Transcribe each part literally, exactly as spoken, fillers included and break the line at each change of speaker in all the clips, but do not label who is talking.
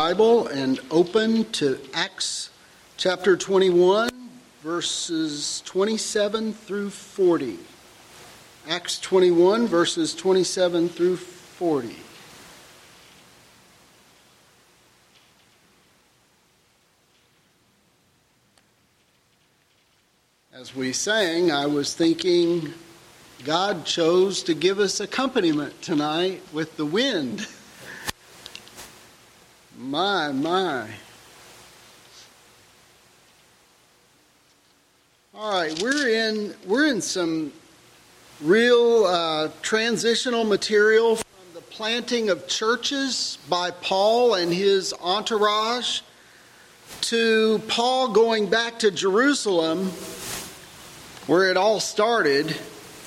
Bible and open to Acts chapter twenty-one, verses twenty-seven through forty. Acts twenty-one, verses twenty-seven through forty. As we sang, I was thinking God chose to give us accompaniment tonight with the wind. My, my. All right, we're in we're in some real uh, transitional material from the planting of churches by Paul and his entourage to Paul going back to Jerusalem, where it all started,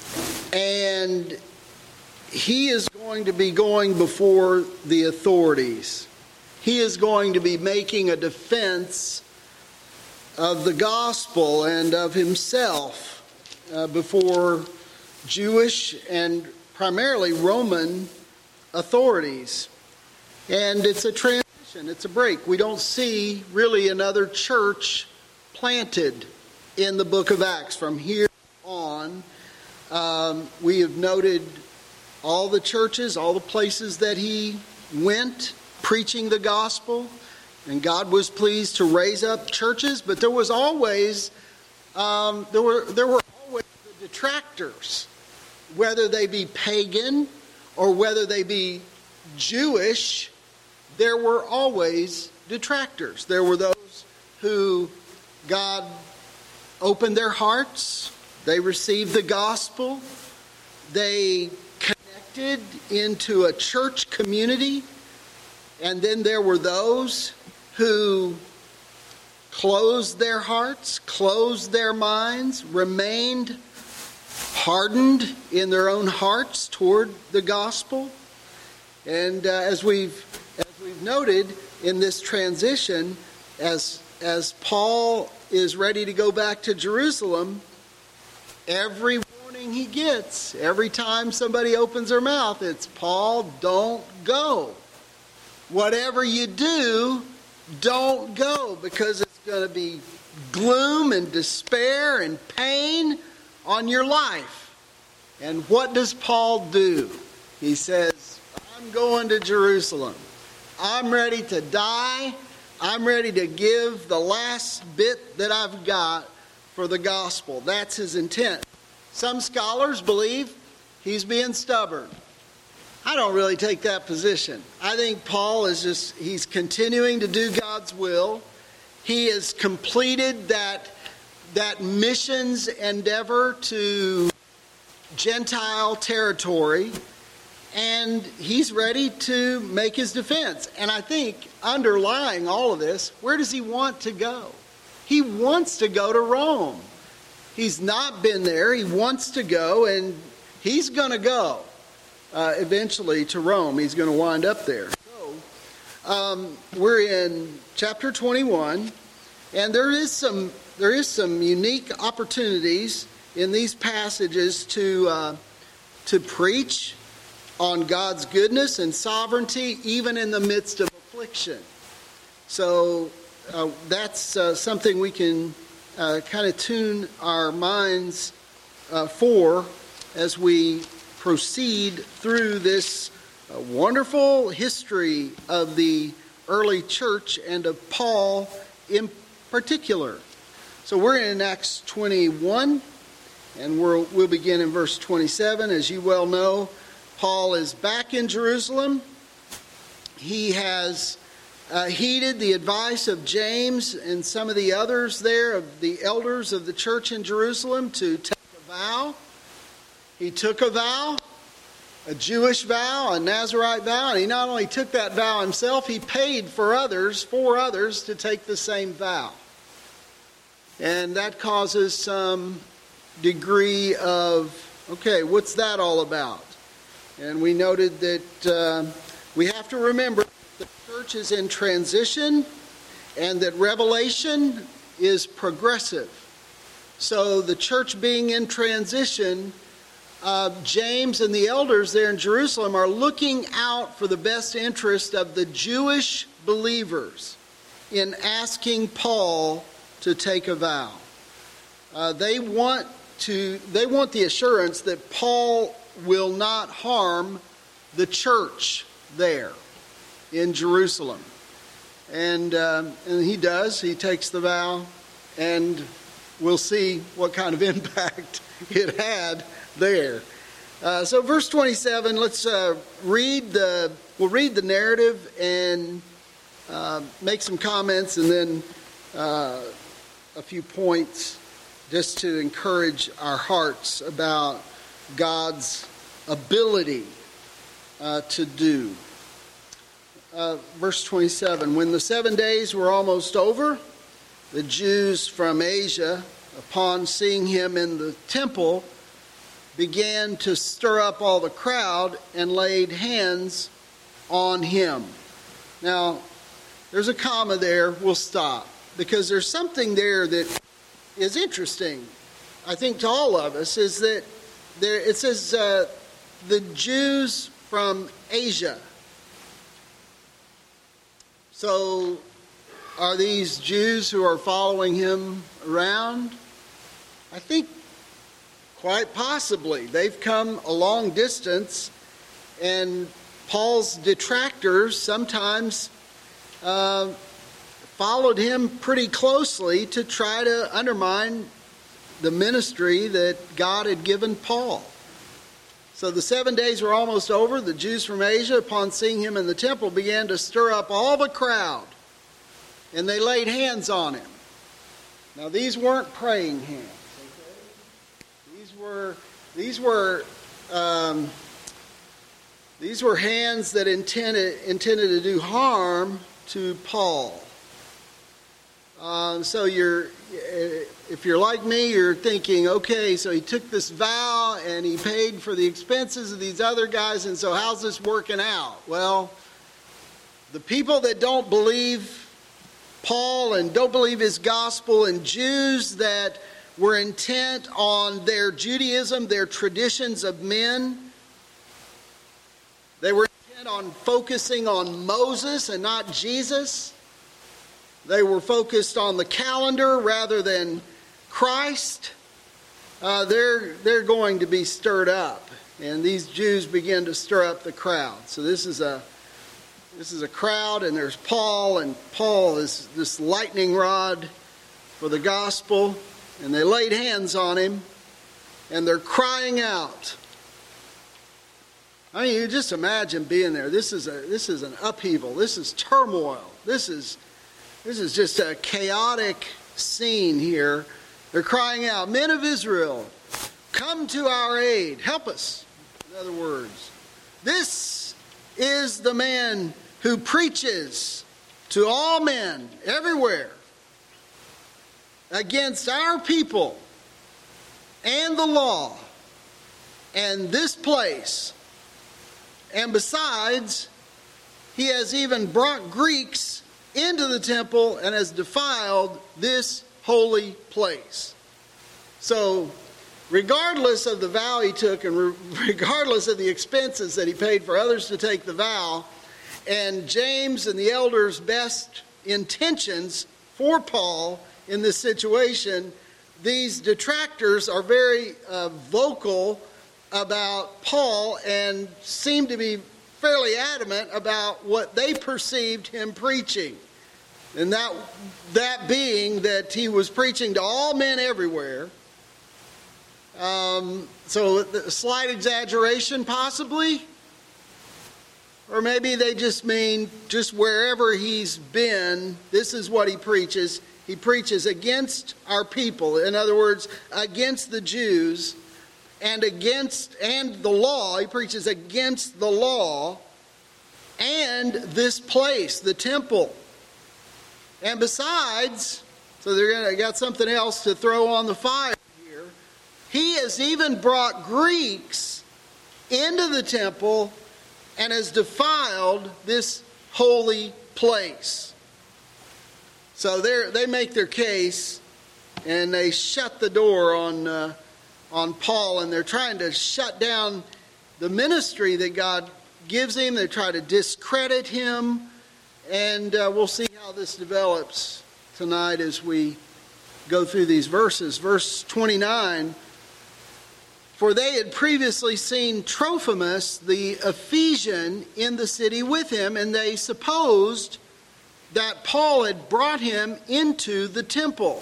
and he is going to be going before the authorities. He is going to be making a defense of the gospel and of himself uh, before Jewish and primarily Roman authorities. And it's a transition, it's a break. We don't see really another church planted in the book of Acts. From here on, um, we have noted all the churches, all the places that he went preaching the gospel, and God was pleased to raise up churches, but there was always um, there were there were always the detractors, whether they be pagan or whether they be Jewish. There were always detractors. There were those who God opened their hearts, they received the gospel, they connected into a church community. And then there were those who closed their hearts, closed their minds, remained hardened in their own hearts toward the gospel. And uh, as we've as we've noted in this transition, as as Paul is ready to go back to Jerusalem, every warning he gets, every time somebody opens their mouth, it's Paul, don't go. Whatever you do, don't go, because it's going to be gloom and despair and pain on your life. And what does Paul do? He says, I'm going to Jerusalem. I'm ready to die. I'm ready to give the last bit that I've got for the gospel. That's his intent. Some scholars believe he's being stubborn. I don't really take that position. I think Paul is just, he's continuing to do God's will. He has completed that, that missions endeavor to Gentile territory, and he's ready to make his defense. And I think underlying all of this, where does he want to go? He wants to go to Rome. He's not been there. He wants to go, and he's going to go. Uh, eventually to Rome. He's going to wind up there. So, um, we're in chapter twenty-one, and there is some there is some unique opportunities in these passages to uh, to preach on God's goodness and sovereignty, even in the midst of affliction. So uh, that's uh, something we can uh, kind of tune our minds uh, for as we proceed through this uh, wonderful history of the early church and of Paul in particular. So we're in Acts twenty-one, and we'll, we'll begin in verse twenty-seven. As you well know, Paul is back in Jerusalem. He has uh, heeded the advice of James and some of the others there, of the elders of the church in Jerusalem, to take a vow. He took a vow, a Jewish vow, a Nazirite vow, and he not only took that vow himself, he paid for others, for others to take the same vow. And that causes some degree of, okay, what's that all about? And we noted that uh, we have to remember the church is in transition and that revelation is progressive. So the church being in transition, Uh, James and the elders there in Jerusalem are looking out for the best interest of the Jewish believers in asking Paul to take a vow. Uh, they want to. They want the assurance that Paul will not harm the church there in Jerusalem, and uh, and he does. He takes the vow, and we'll see what kind of impact it had there. Uh, so, verse twenty-seven. Let's uh, read the. We'll read the narrative and uh, make some comments, and then uh, a few points just to encourage our hearts about God's ability uh, to do. Uh, verse twenty-seven. When the seven days were almost over, the Jews from Asia, upon seeing him in the temple, began to stir up all the crowd and laid hands on him. Now, there's a comma there. We'll stop, because there's something there that is interesting, I think, to all of us, is that there it says uh, the Jews from Asia. So, are these Jews who are following him around? I think quite possibly. They've come a long distance, and Paul's detractors sometimes uh, followed him pretty closely to try to undermine the ministry that God had given Paul. So the seven days were almost over. The Jews from Asia, upon seeing him in the temple, began to stir up all the crowd, and they laid hands on him. Now, these weren't praying hands. Okay? These were these were um, these were hands that intended intended to do harm to Paul. Uh, so you're, if you're like me, you're thinking, okay, so he took this vow and he paid for the expenses of these other guys, and so how's this working out? Well, the people that don't believe Paul and don't believe his gospel, and Jews that were intent on their Judaism, their traditions of men, they were intent on focusing on Moses and not Jesus. They were focused on the calendar rather than Christ. Uh, they're they're going to be stirred up, and these Jews begin to stir up the crowd. So this is a this is a crowd, and there's Paul, and Paul is this lightning rod for the gospel, and they laid hands on him, and they're crying out. I mean, you just imagine being there. This is a this is an upheaval. This is turmoil. This is This is just a chaotic scene here. They're crying out, "Men of Israel, come to our aid. Help us." In other words, this is the man who preaches to all men everywhere against our people and the law and this place. And besides, he has even brought Greeks into the temple and has defiled this holy place. So, regardless of the vow he took, and re- regardless of the expenses that he paid for others to take the vow, and James and the elders' best intentions for Paul in this situation, these detractors are very uh, vocal about Paul and seem to be fairly adamant about what they perceived him preaching. And that that being that he was preaching to all men everywhere. Um, so a slight exaggeration possibly. Or maybe they just mean just wherever he's been, this is what he preaches. He preaches against our people. In other words, against the Jews. And against, and the law, he preaches against the law and this place, the temple. And besides, so they're gonna got something else to throw on the fire here. He has even brought Greeks into the temple and has defiled this holy place. So they they make their case, and they shut the door on. Uh, on Paul, and they're trying to shut down the ministry that God gives him. They try to discredit him, And uh, we'll see how this develops tonight as we go through these verses. Verse twenty-nine, for they had previously seen Trophimus the Ephesian in the city with him, and they supposed that Paul had brought him into the temple.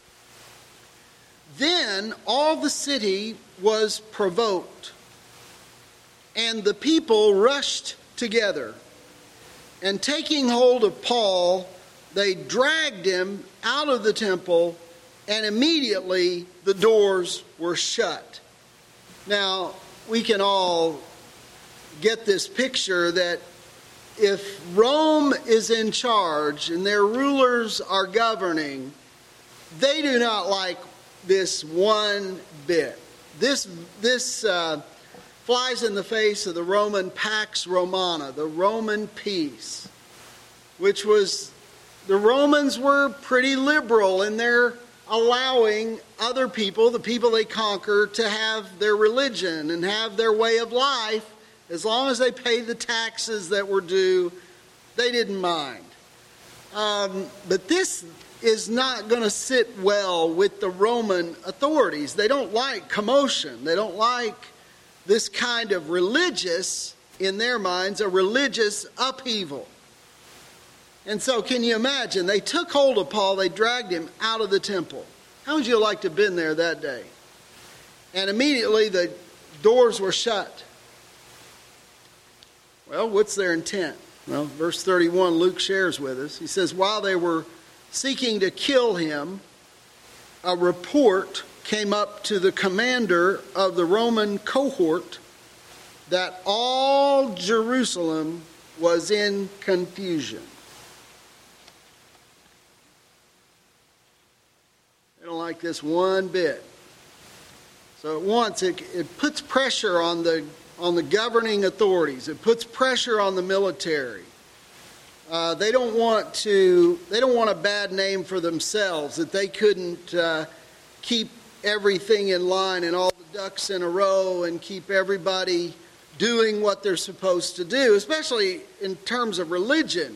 Then all the city was provoked, and the people rushed together. And taking hold of Paul, they dragged him out of the temple, and immediately the doors were shut. Now, we can all get this picture that if Rome is in charge and their rulers are governing, they do not like this one bit. This, this uh, flies in the face of the Roman Pax Romana, the Roman peace, which was, the Romans were pretty liberal in their allowing other people, the people they conquered, to have their religion and have their way of life. As long as they paid the taxes that were due, they didn't mind. Um, but this is not going to sit well with the Roman authorities. They don't like commotion. They don't like this kind of religious, in their minds, a religious upheaval. And so can you imagine? They took hold of Paul, they dragged him out of the temple. How would you like to have been there that day? And immediately the doors were shut. Well, what's their intent? Well, verse thirty-one, Luke shares with us. He says, while they were seeking to kill him, a report came up to the commander of the Roman cohort that all Jerusalem was in confusion. They don't like this one bit. So at once it, it puts pressure on the on the governing authorities. It puts pressure on the military. Uh, they don't want to. They don't want a bad name for themselves, that they couldn't uh, keep everything in line and all the ducks in a row and keep everybody doing what they're supposed to do, especially in terms of religion.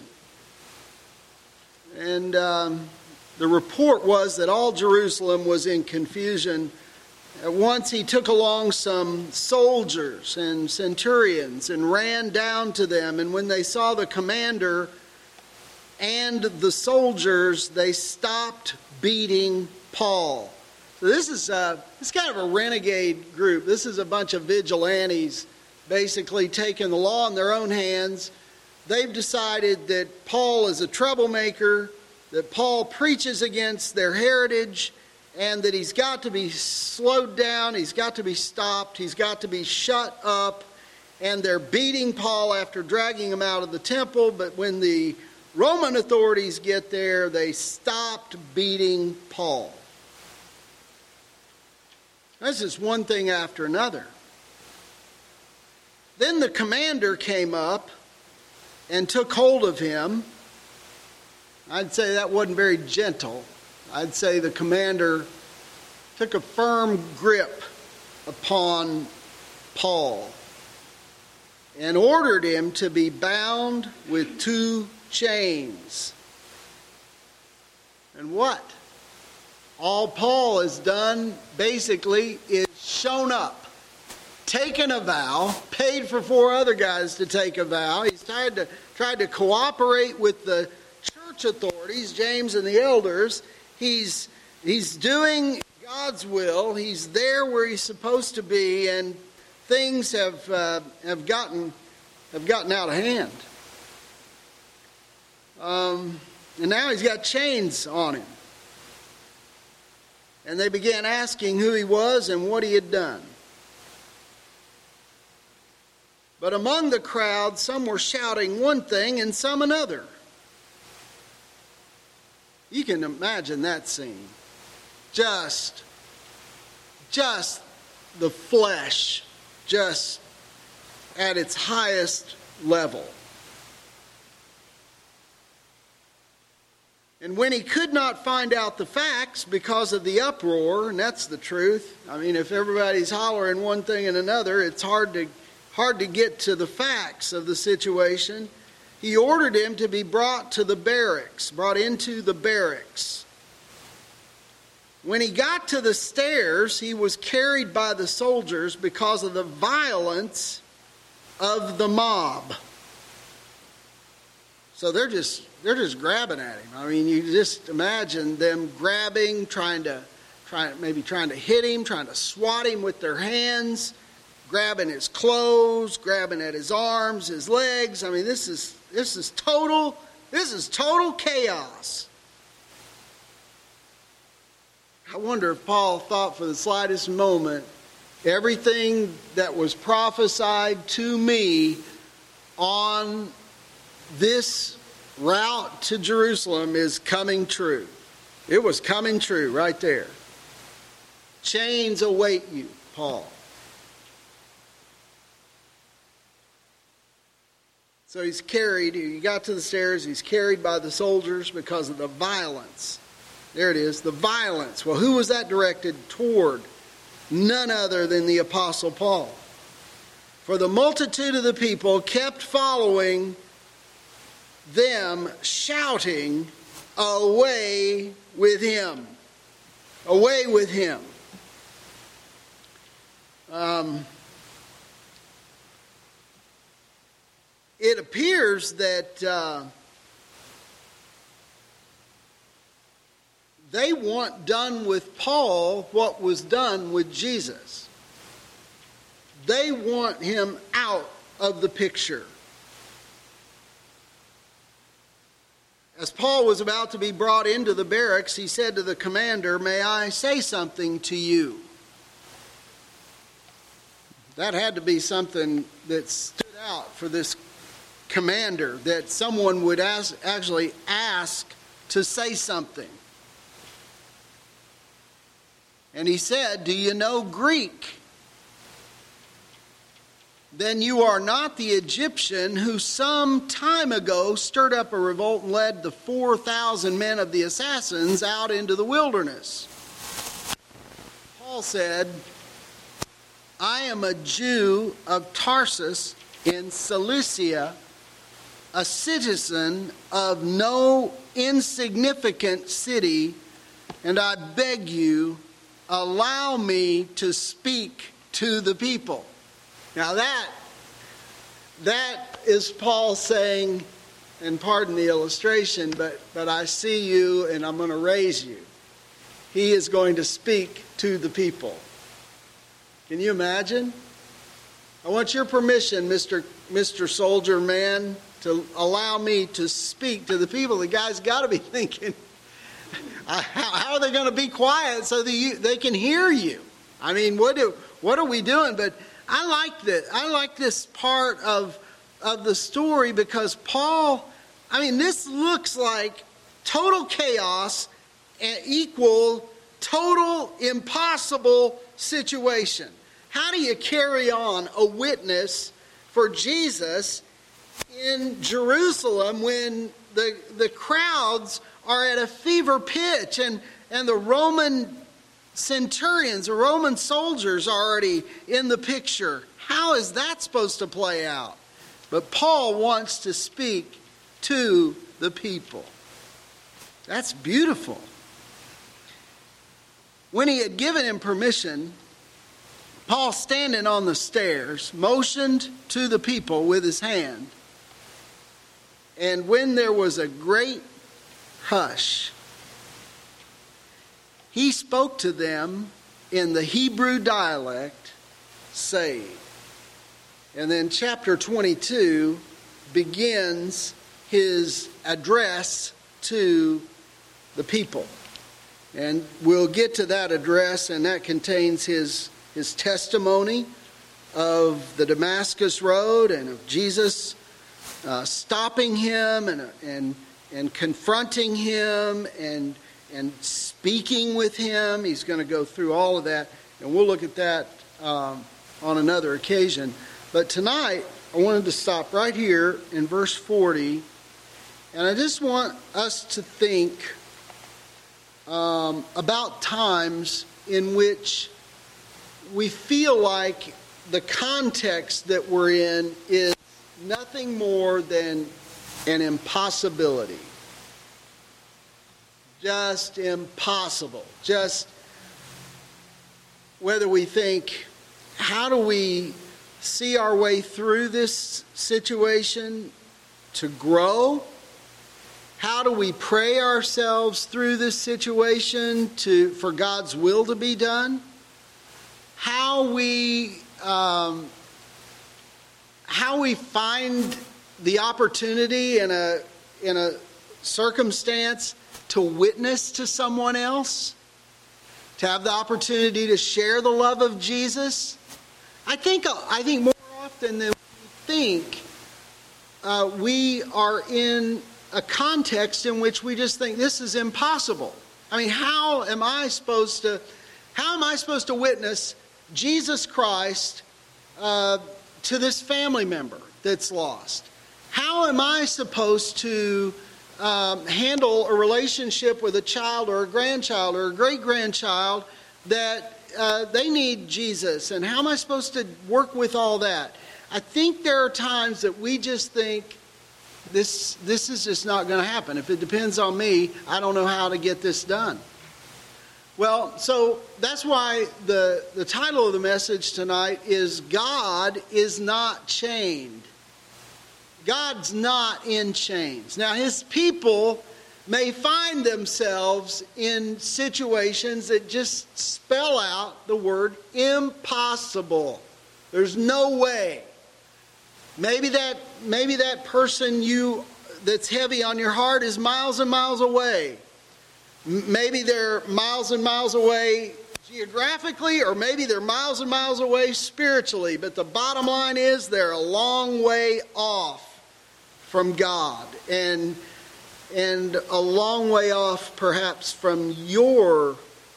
And um, the report was that all Jerusalem was in confusion. At once he took along some soldiers and centurions and ran down to them. And when they saw the commander and the soldiers, they stopped beating Paul. So this is, uh, this is kind of a renegade group. This is a bunch of vigilantes basically taking the law in their own hands. They've decided that Paul is a troublemaker, that Paul preaches against their heritage, and that he's got to be slowed down, he's got to be stopped, he's got to be shut up. And they're beating Paul after dragging him out of the temple. But when the Roman authorities get there, they stopped beating Paul. This is one thing after another. Then the commander came up and took hold of him. I'd say that wasn't very gentle. I'd say the commander took a firm grip upon Paul and ordered him to be bound with two chains. And what? All Paul has done basically is shown up, taken a vow, paid for four other guys to take a vow. He's tried to, tried to cooperate with the church authorities, James and the elders. He's, he's doing God's will. He's there where he's supposed to be, and things have uh, have gotten have gotten out of hand. Um, and now he's got chains on him. And they began asking who he was and what he had done. But among the crowd, some were shouting one thing and some another. You can imagine that scene. Just, just the flesh, just at its highest level. And when he could not find out the facts because of the uproar, and that's the truth. I mean, if everybody's hollering one thing and another, it's hard to hard to get to the facts of the situation. he ordered him to be brought to the barracks, brought into the barracks. When he got to the stairs, he was carried by the soldiers because of the violence of the mob. So they're just they're just grabbing at him. I mean, you just imagine them grabbing, trying to trying maybe trying to hit him, trying to swat him with their hands, grabbing his clothes, grabbing at his arms, his legs. I mean, this is this is total this is total chaos. I wonder if Paul thought for the slightest moment, everything that was prophesied to me on this route to Jerusalem is coming true. It was coming true right there. Chains await you, Paul. So he's carried, he got to the stairs, he's carried by the soldiers because of the violence. There it is, the violence. Well, who was that directed toward? None other than the Apostle Paul. For the multitude of the people kept following them, shouting, "Away with him! Away with him!" Um, it appears that uh, they want done with Paul what was done with Jesus. They want him out of the picture. As Paul was about to be brought into the barracks, he said to the commander, "May I say something to you?" That had to be something that stood out for this commander, that someone would ask, actually ask to say something. And he said, "Do you know Greek? Then you are not the Egyptian who some time ago stirred up a revolt and led the four thousand men of the assassins out into the wilderness." Paul said, "I am a Jew of Tarsus in Cilicia, a citizen of no insignificant city, and I beg you, allow me to speak to the people." Now that, that is Paul saying, and pardon the illustration, but, but I see you and I'm going to raise you. He is going to speak to the people. Can you imagine? I want your permission, Mister Mister Soldier Man, to allow me to speak to the people. The guy's got to be thinking, how, how are they going to be quiet so that you, they can hear you? I mean, what do what are we doing? But I like that. I like this part of of the story because Paul, I mean, this looks like total chaos and equal total impossible situation. How do you carry on a witness for Jesus in Jerusalem when the the crowds are at a fever pitch and, and the Roman centurions, the Roman soldiers are already in the picture? How is that supposed to play out? But Paul wants to speak to the people. That's beautiful. When he had given him permission, Paul, standing on the stairs, motioned to the people with his hand. And when there was a great hush, he spoke to them in the Hebrew dialect, saying. And then chapter twenty-two begins his address to the people. And we'll get to that address, and that contains his, his testimony of the Damascus Road and of Jesus uh, stopping him and, and, and confronting him and and speaking with him. He's going to go through all of that, and we'll look at that um, on another occasion. But tonight, I wanted to stop right here in verse forty, and I just want us to think um, about times in which we feel like the context that we're in is nothing more than an impossibility. Just impossible. Just whether we think, how do we see our way through this situation to grow? How do we pray ourselves through this situation to for God's will to be done? How we um, how we find the opportunity in a in a circumstance to witness to someone else, to have the opportunity to share the love of Jesus. I think I think more often than we think, uh, we are in a context in which we just think this is impossible. I mean, how am I supposed to, how am I supposed to witness Jesus Christ uh, to this family member that's lost? How am I supposed to um, handle a relationship with a child or a grandchild or a great-grandchild that uh, they need Jesus? And how am I supposed to work with all that? I think there are times that we just think, This this is just not going to happen. If it depends on me, I don't know how to get this done. Well, so that's why the, the title of the message tonight is God is not chained. God's not in chains. Now, His people may find themselves in situations that just spell out the word impossible. There's no way. Maybe that maybe that person you that's heavy on your heart is miles and miles away. M- maybe they're miles and miles away geographically, or maybe they're miles and miles away spiritually. But the bottom line is they're a long way off from God, and and a long way off perhaps from your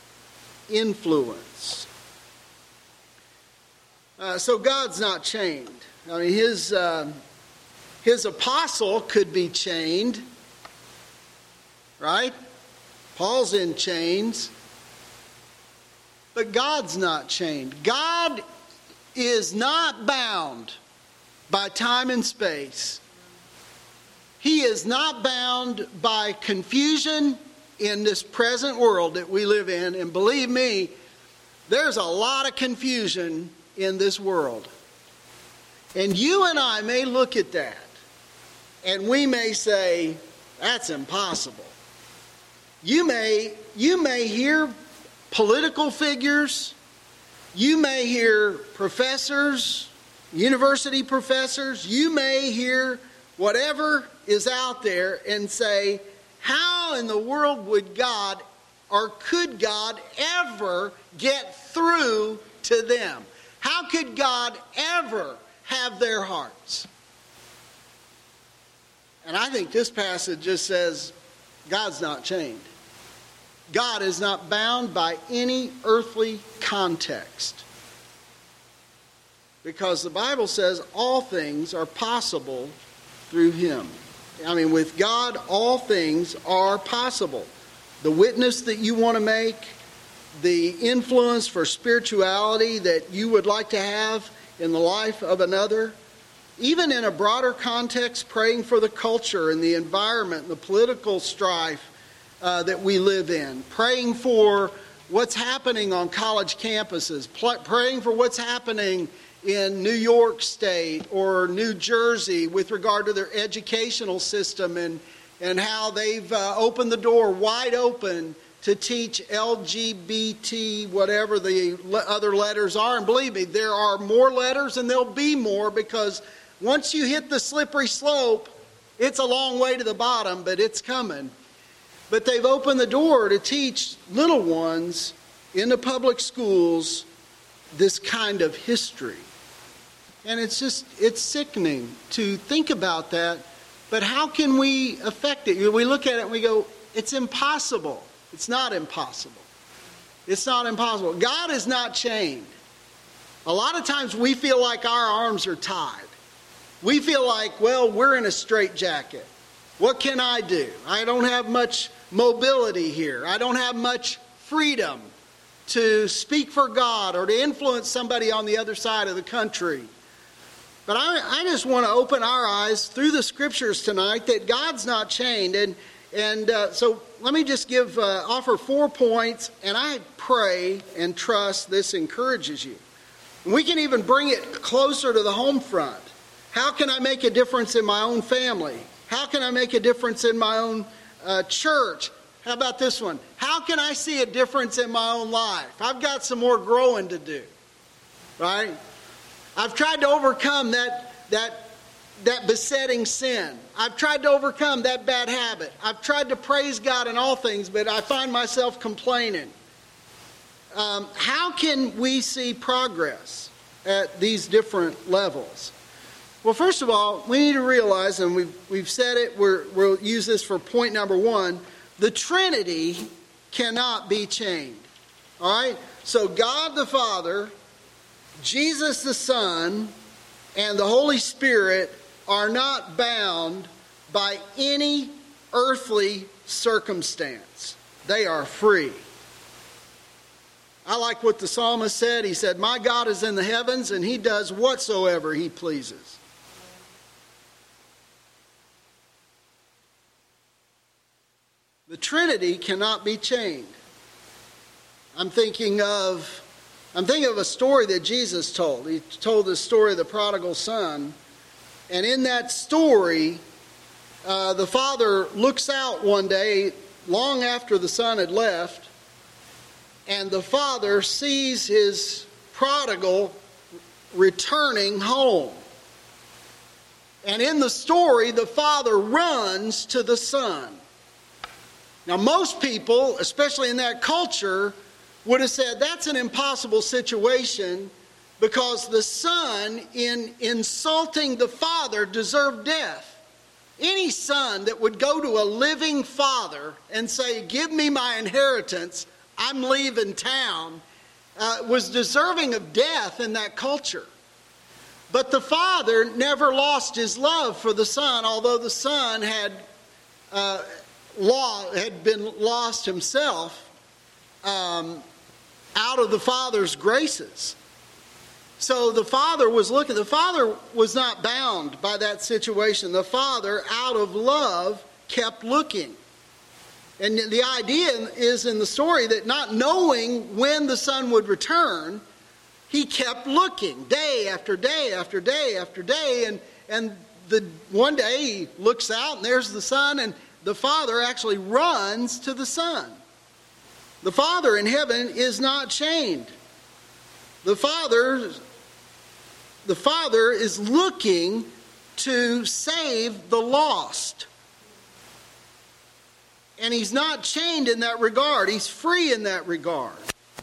influence. Uh, so God's not chained. I mean, his uh, his apostle could be chained, right? Paul's in chains, but God's not chained. God is not bound by time and space. He is not bound by confusion in this present world that we live in. And believe me, there's a lot of confusion in this world. And you and I may look at that and we may say, that's impossible. You may, you may hear political figures, you may hear professors, university professors, you may hear whatever is out there and say, how in the world would God or could God ever get through to them? How could God ever have their hearts? And I think this passage just says God's not chained. God is not bound by any earthly context. Because the Bible says all things are possible through Him. I mean, with God, all things are possible. The witness that you want to make, the influence for spirituality that you would like to have in the life of another, even in a broader context, praying for the culture and the environment and the political strife uh, that we live in, praying for what's happening on college campuses, pl- praying for what's happening in New York State or New Jersey with regard to their educational system and, and how they've uh, opened the door wide open to teach L G B T, whatever the other letters are. And believe me, there are more letters and there'll be more, because once you hit the slippery slope, it's a long way to the bottom, but it's coming. But they've opened the door to teach little ones in the public schools this kind of history. And it's just, it's sickening to think about that. But how can we affect it? We look at it and we go, it's impossible. It's not impossible. It's not impossible. God is not chained. A lot of times we feel like our arms are tied. We feel like, well, we're in a straitjacket. What can I do? I don't have much mobility here. I don't have much freedom to speak for God or to influence somebody on the other side of the country. But I, I just want to open our eyes through the scriptures tonight that God's not chained. And and uh, so let me just give uh, offer four points, and I pray and trust this encourages you. We can even bring it closer to the home front. How can I make a difference in my own family? How can I make a difference in my own uh, church? How about this one? How can I see a difference in my own life? I've got some more growing to do, right? I've tried to overcome that, that, that besetting sin. I've tried to overcome that bad habit. I've tried to praise God in all things, but I find myself complaining. Um, how can we see progress at these different levels? Well, first of all, we need to realize, and we've, we've said it, we're, we'll use this for point number one, the Trinity cannot be chained. All right? So God the Father, Jesus the Son, and the Holy Spirit are not bound by any earthly circumstance. They are free. I like what the psalmist said. He said, "My God is in the heavens, and he does whatsoever he pleases." The Trinity cannot be chained. I'm thinking of I'm thinking of a story that Jesus told. He told the story of the prodigal son. And in that story, uh, the father looks out one day, long after the son had left, and the father sees his prodigal returning home. And in the story, the father runs to the son. Now, most people, especially in that culture, would have said that's an impossible situation because the son, in insulting the father, deserved death. Any son that would go to a living father and say, "Give me my inheritance, I'm leaving town," uh, was deserving of death in that culture. But the father never lost his love for the son, although the son had uh, law had been lost himself um, out of the father's graces. So the father was looking, the father was not bound by that situation. The father, out of love, kept looking. And the idea is in the story that not knowing when the son would return, he kept looking day after day after day after day. And, and the one day he looks out and there's the son, and the father actually runs to the son. The Father in heaven is not chained. The Father, the Father is looking to save the lost. And he's not chained in that regard. He's free in that regard.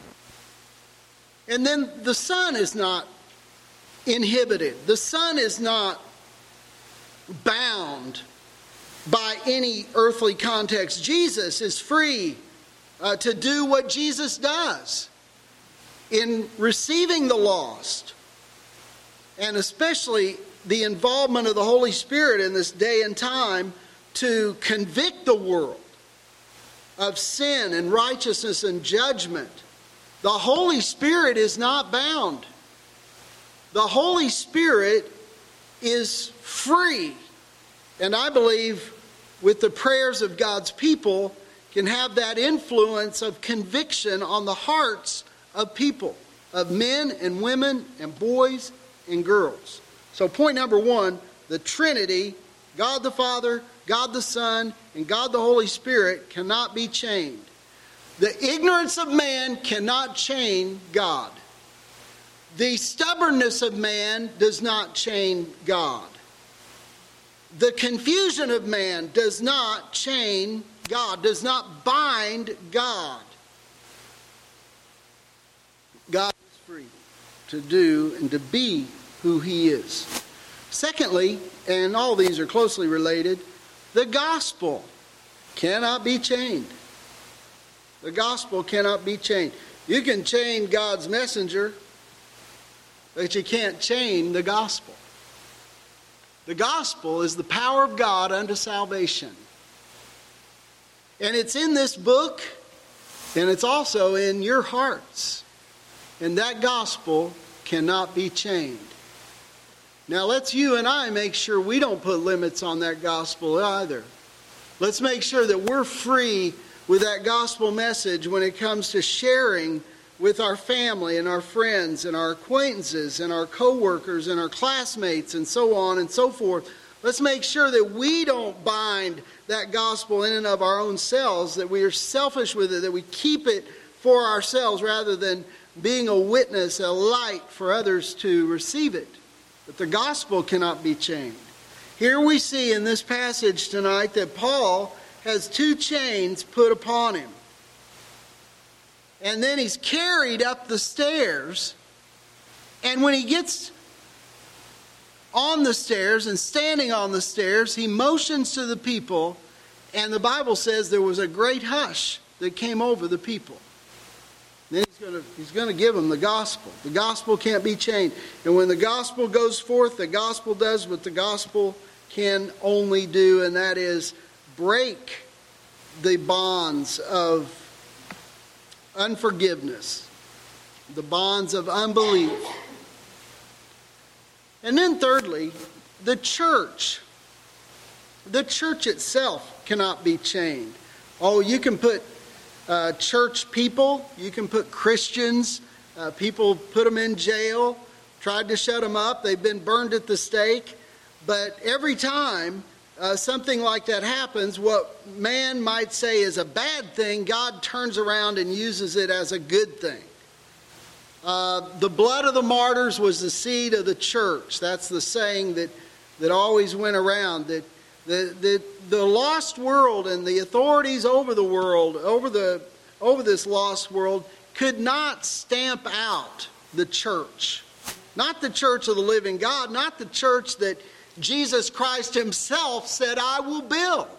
And then the Son is not inhibited. The Son is not bound by any earthly context. Jesus is free uh, to do what Jesus does in receiving the lost, and especially the involvement of the Holy Spirit in this day and time to convict the world of sin and righteousness and judgment. The Holy Spirit is not bound. The Holy Spirit is free. And I believe with the prayers of God's people can have that influence of conviction on the hearts of people, of men and women and boys and girls. So point number one, the Trinity, God the Father, God the Son, and God the Holy Spirit cannot be chained. The ignorance of man cannot chain God. The stubbornness of man does not chain God. The confusion of man does not chain God, does not bind God. God is free to do and to be who He is. Secondly, and all these are closely related, the gospel cannot be chained. The gospel cannot be chained. You can chain God's messenger, but you can't chain the gospel. The gospel is the power of God unto salvation. And it's in this book, and it's also in your hearts. And that gospel cannot be chained. Now let's you and I make sure we don't put limits on that gospel either. Let's make sure that we're free with that gospel message when it comes to sharing with our family and our friends and our acquaintances and our co-workers and our classmates and so on and so forth. Let's make sure that we don't bind that gospel in and of our own selves, that we are selfish with it, that we keep it for ourselves rather than being a witness, a light for others to receive it. But the gospel cannot be chained. Here we see in this passage tonight that Paul has two chains put upon him. And then he's carried up the stairs. And when he gets on the stairs and standing on the stairs, he motions to the people. And the Bible says there was a great hush that came over the people. Then he's going to, he's going to give them the gospel. The gospel can't be chained. And when the gospel goes forth, the gospel does what the gospel can only do, and that is break the bonds of unforgiveness, the bonds of unbelief. And then thirdly, the church. The church itself cannot be chained. Oh, you can put uh, church people, you can put Christians, uh, people put them in jail, tried to shut them up, they've been burned at the stake. But every time uh, something like that happens, what man might say is a bad thing, God turns around and uses it as a good thing. Uh, the blood of the martyrs was the seed of the church. That's the saying that, that always went around. That the, the, the lost world and the authorities over the world, over, the, over this lost world, could not stamp out the church. Not the church of the living God, not the church that Jesus Christ himself said, I will build.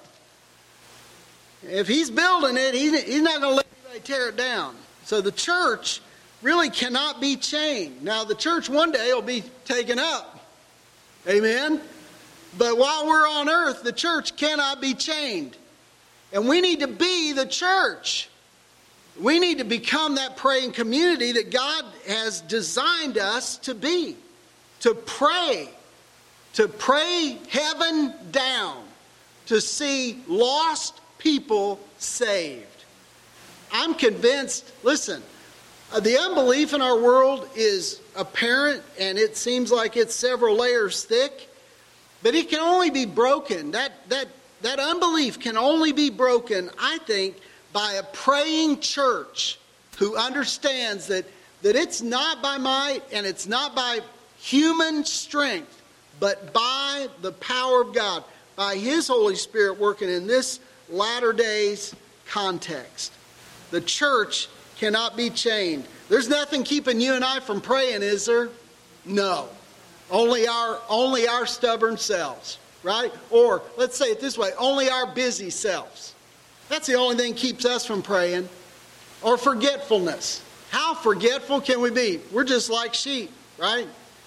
If he's building it, he's not going to let anybody tear it down. So the church really cannot be chained. Now the church one day will be taken up. Amen? But while we're on earth, the church cannot be chained. And we need to be the church. We need to become that praying community that God has designed us to be. To pray. To pray heaven down. To see lost people saved. I'm convinced, listen, uh, the unbelief in our world is apparent and it seems like it's several layers thick. But it can only be broken. That, that, that unbelief can only be broken, I think, by a praying church who understands that, that it's not by might and it's not by human strength, but by the power of God, by His Holy Spirit working in this latter days context. The church cannot be chained. There's nothing keeping you and I from praying, is there? No. Only our, only our stubborn selves, right? Or let's say it this way, only our busy selves. That's the only thing keeps us from praying. Or forgetfulness. How forgetful can we be? We're just like sheep, right?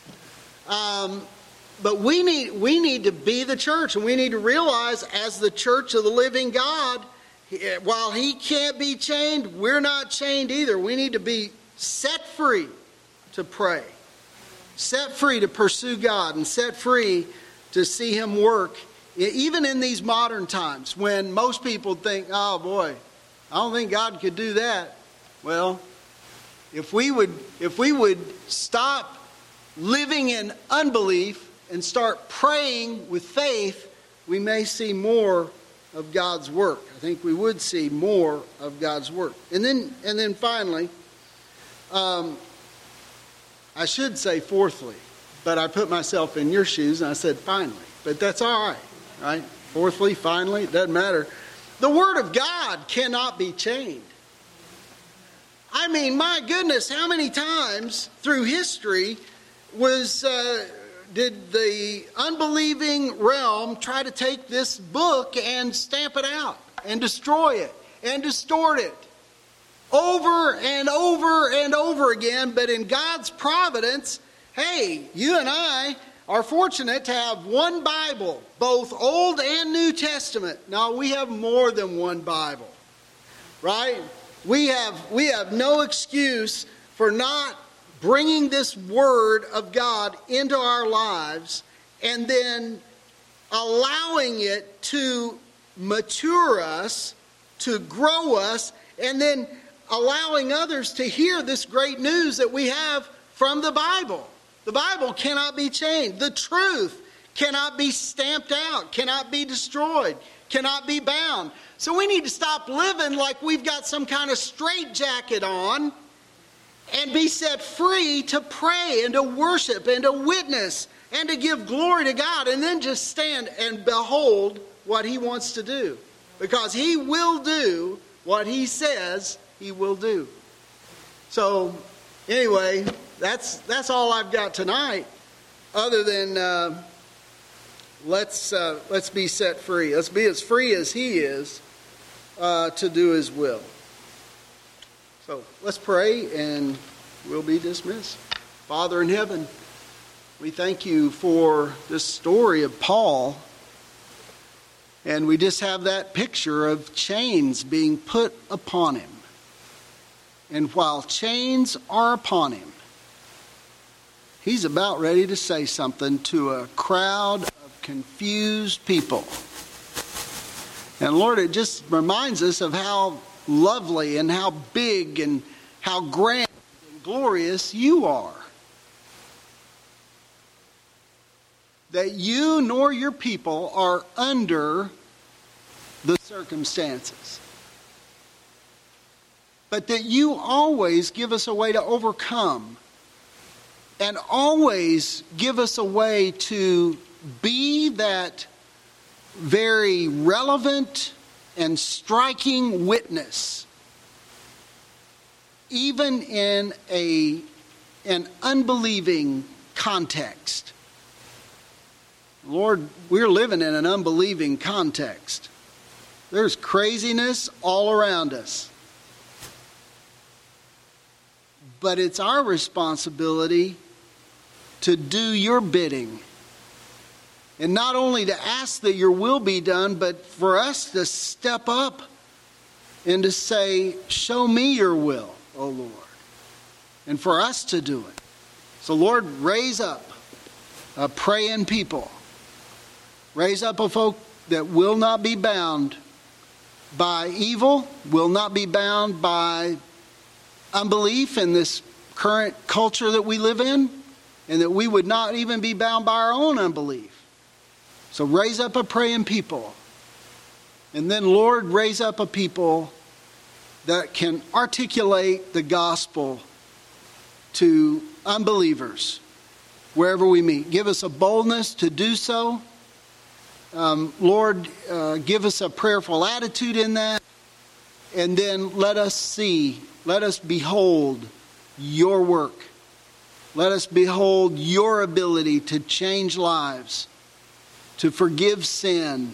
Um, but we need, we need to be the church, and we need to realize as the church of the living God, while He can't be chained, we're not chained either. We need to be set free to pray. Set free to pursue God and set free to see Him work. Even in these modern times when most people think, oh boy, I don't think God could do that. Well, if we would, if we would stop living in unbelief and start praying with faith, we may see more of God's work. I think we would see more of God's work. And then, and then finally, um, I should say fourthly, but I put myself in your shoes and I said finally. But that's all right, right? Fourthly, finally, it doesn't matter. The Word of God cannot be chained. I mean, my goodness, how many times through history was uh, did the unbelieving realm try to take this book and stamp it out and destroy it and distort it? Over and over and over again, but in God's providence, hey, you and I are fortunate to have one Bible, both Old and New Testament. Now, we have more than one Bible, right? We have, we have no excuse for not bringing this word of God into our lives and then allowing it to mature us, to grow us, and then allowing others to hear this great news that we have from the Bible. The Bible cannot be changed. The truth cannot be stamped out, cannot be destroyed, cannot be bound. So we need to stop living like we've got some kind of straitjacket on and be set free to pray and to worship and to witness and to give glory to God, and then just stand and behold what He wants to do. Because He will do what He says He will do. So, anyway, that's that's all I've got tonight, other than uh, let's uh, let's be set free. Let's be as free as He is uh, to do His will. So let's pray and we'll be dismissed. Father in heaven, we thank You for this story of Paul. And we just have that picture of chains being put upon him. And while chains are upon him, he's about ready to say something to a crowd of confused people. And Lord, it just reminds us of how lovely and how big and how grand and glorious You are. That You nor Your people are under the circumstances. But that You always give us a way to overcome. And always give us a way to be that very relevant and striking witness. Even in a, an unbelieving context. Lord, we're living in an unbelieving context. There's craziness all around us. But it's our responsibility to do Your bidding. And not only to ask that Your will be done, but for us to step up and to say, show me Your will, O Lord. And for us to do it. So Lord, raise up a praying people. Raise up a folk that will not be bound by evil, will not be bound by unbelief in this current culture that we live in, and that we would not even be bound by our own unbelief. So raise up a praying people. And then, Lord, raise up a people that can articulate the gospel to unbelievers wherever we meet. Give us a boldness to do so. Um, Lord, uh, give us a prayerful attitude in that. And then let us see, let us behold Your work. Let us behold Your ability to change lives, to forgive sin,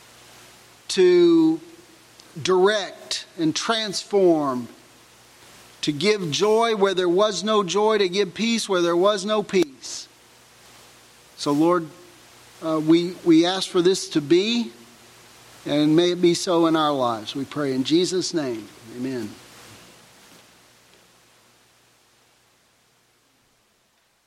to direct and transform, to give joy where there was no joy, to give peace where there was no peace. So Lord, uh, we, we ask for this to be, and may it be so in our lives. We pray in Jesus' name. Amen.